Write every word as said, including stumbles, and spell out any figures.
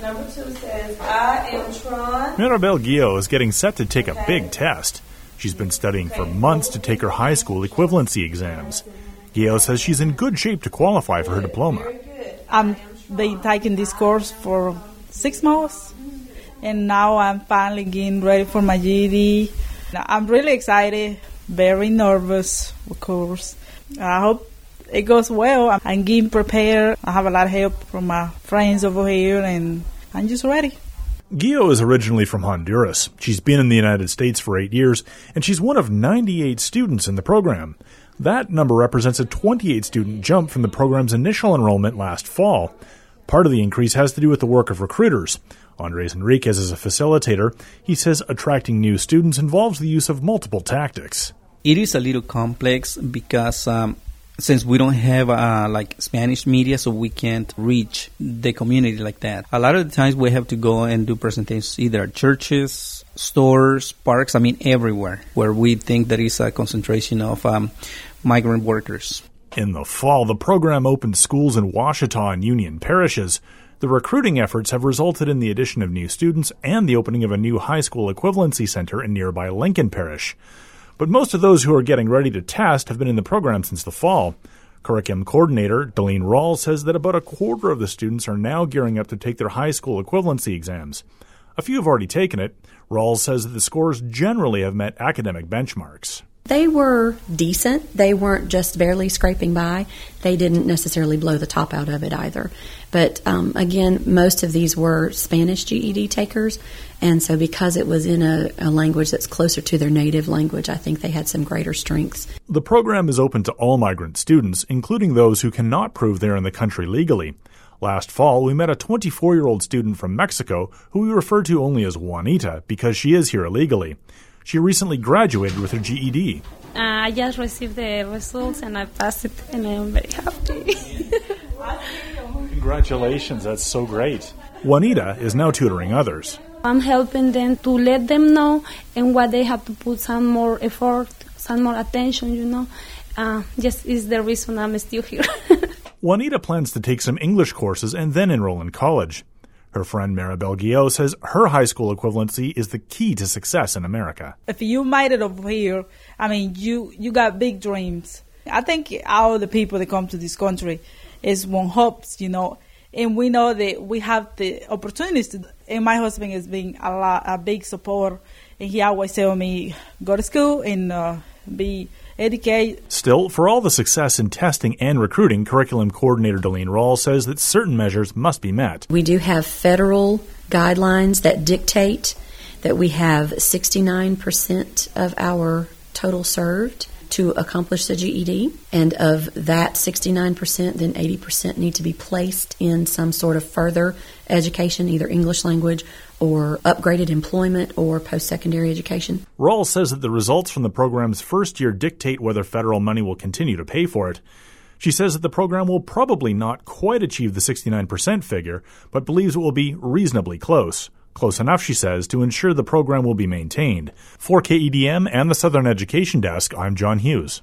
Number two says, I am Tron. Mirabel Guillo is getting set to take a big test. She's been studying for months to take her high school equivalency exams. Guillo says she's in good shape to qualify for her diploma. I'm been taking this course for six months, and now I'm finally getting ready for my G E D. I'm really excited, very nervous, of course. I hope it goes well. I'm getting prepared. I have a lot of help from my friends over here, and I'm just ready. Guillo is originally from Honduras. She's been in the United States for eight years, and she's one of ninety-eight students in the program. That number represents a twenty-eight student jump from the program's initial enrollment last fall. Part of the increase has to do with the work of recruiters. Andres Enriquez is a facilitator. He says attracting new students involves the use of multiple tactics. It is a little complex because um, since we don't have uh, like Spanish media, so we can't reach the community like that. A lot of the times we have to go and do presentations either at churches, stores, parks, I mean everywhere where we think there is a concentration of um, migrant workers. In the fall, the program opened schools in Ouachita and Union parishes. The recruiting efforts have resulted in the addition of new students and the opening of a new high school equivalency center in nearby Lincoln Parish. But most of those who are getting ready to test have been in the program since the fall. Curriculum coordinator Delene Rawls says that about a quarter of the students are now gearing up to take their high school equivalency exams. A few have already taken it. Rawls says that the scores generally have met academic benchmarks. They were decent. They weren't just barely scraping by. They didn't necessarily blow the top out of it either. But um, again, most of these were Spanish G E D takers, and so because it was in a, a language that's closer to their native language, I think they had some greater strengths. The program is open to all migrant students, including those who cannot prove they're in the country legally. Last fall, we met a twenty-four-year-old student from Mexico who we refer to only as Juanita because she is here illegally. She recently graduated with her G E D. Uh, I just received the results and I passed it, and I'm very happy. Congratulations, that's so great. Juanita is now tutoring others. I'm helping them to let them know and what they have to put some more effort, some more attention, you know. Uh, just is the reason I'm still here. Juanita plans to take some English courses and then enroll in college. Her friend Mirabel Guillo says her high school equivalency is the key to success in America. If you made it over here, I mean, you, you got big dreams. I think all the people that come to this country is one hopes, you know, and we know that we have the opportunities to, and my husband has been a lot, a big support, and he always tell me, go to school and uh, be educated. Still, for all the success in testing and recruiting, curriculum coordinator Delene Rawls says that certain measures must be met. We do have federal guidelines that dictate that we have sixty-nine percent of our total served to accomplish the G E D, and of that sixty-nine percent, then eighty percent need to be placed in some sort of further education, either English language or upgraded employment or post-secondary education. Rawls says that the results from the program's first year dictate whether federal money will continue to pay for it. She says that the program will probably not quite achieve the sixty-nine percent figure, but believes it will be reasonably close. Close enough, she says, to ensure the program will be maintained. For K E D M and the Southern Education Desk, I'm John Hughes.